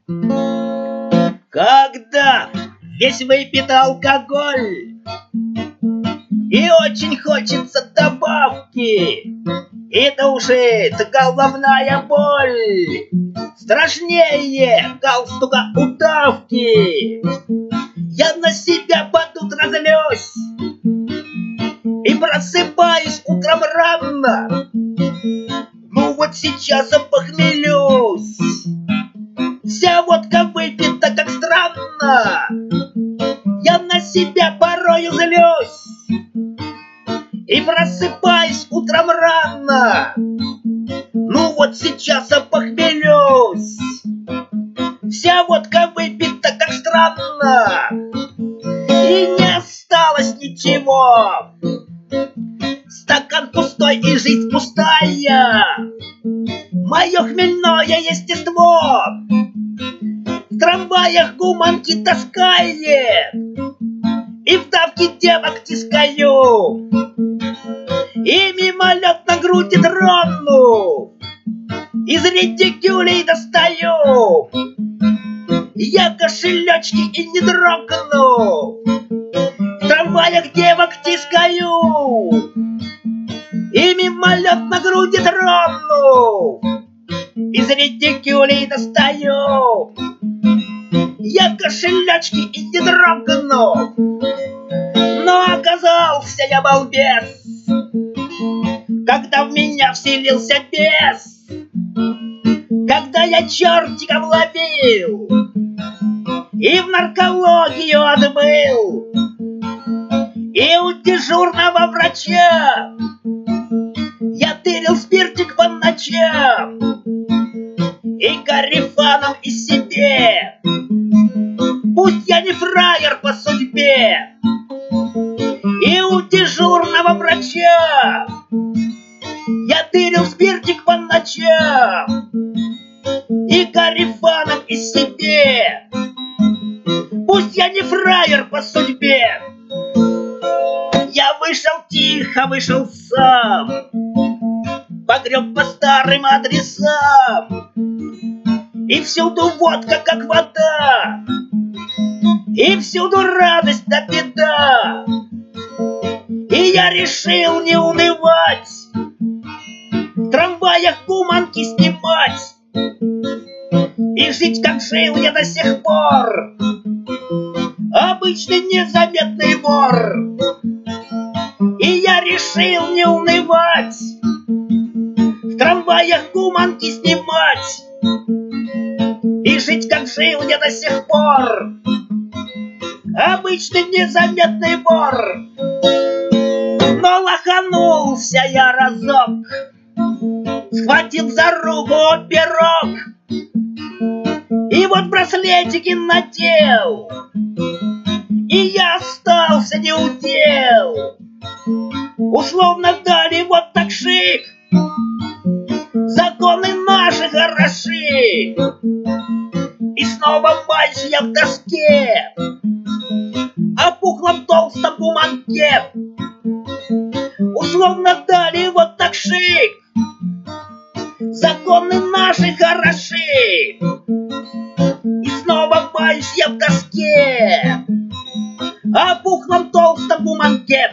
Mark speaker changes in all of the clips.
Speaker 1: Когда весь выпит алкоголь и очень хочется добавки, и душит головная боль страшнее галстука удавки. Я на себя под утро злюсь и просыпаюсь утром рано. Ну вот сейчас опохмелюсь. Вся водка выпита как странно. Я на себя порою злюсь и просыпаюсь утром рано. Ну вот сейчас опохмелюсь. Вся водка выпита как странно, и не осталось ничего. Стакан пустой и жизнь пустая. Мое хмельное естество в трамваях гуманки таскает, и в давке девок тискаю, и мимолетно груди трону, из редикюлей достаю. Я кошелечки и не дрогну, в трамваях девок тискаю, и мимолетно груди трону, из редикюлей достаю. Я кошелечки и не дрогну. Но оказался я балбес, когда в меня вселился бес, когда я чертиков ловил и в наркологию отбыл, и у дежурного врача я тырил спиртик по ночам и корефаном и себе. Пусть я не фраер по судьбе, и у дежурного врача я тырил спиртик по ночам и корефаном и себе. Пусть я не фраер по судьбе. Я вышел тихо, вышел сам, погреб по старым адресам, и всюду водка, как вода, и всюду радость да беда. И я решил не унывать, в трамваях гуманки снимать и жить, как жил я до сих пор, обычный незаметный вор. И я решил не унывать, в трамваях гуманки снимать и жить, как жил я до сих пор, обычный незаметный вор. Но лоханулся я разок, схватил за руку пирог, и вот браслетики надел, и я остался неудел. Условно дали вот так шик, законы наши хороши, и снова мальчик я в тоске, о пухлом толстом гуманке. Условно дали вот так шик, законы наши хороши, и снова мальчик я в тоске, о пухлом толстом гуманке.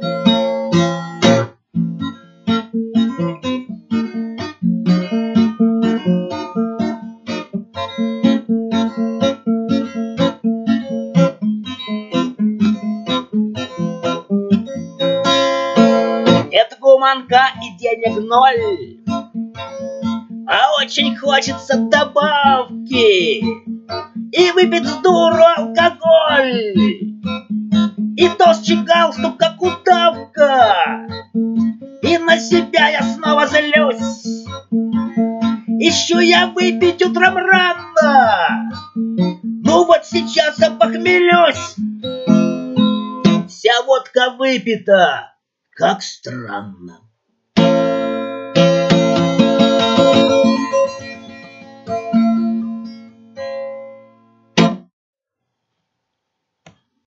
Speaker 1: Это гуманка и денег ноль, а очень хочется добавки и выпить с дуру алкоголь, и толстый галстук, как удавка, и на себя я снова злюсь. Ищу я выпить утром рано, ну вот сейчас я похмелюсь. Вся водка выпита, как странно.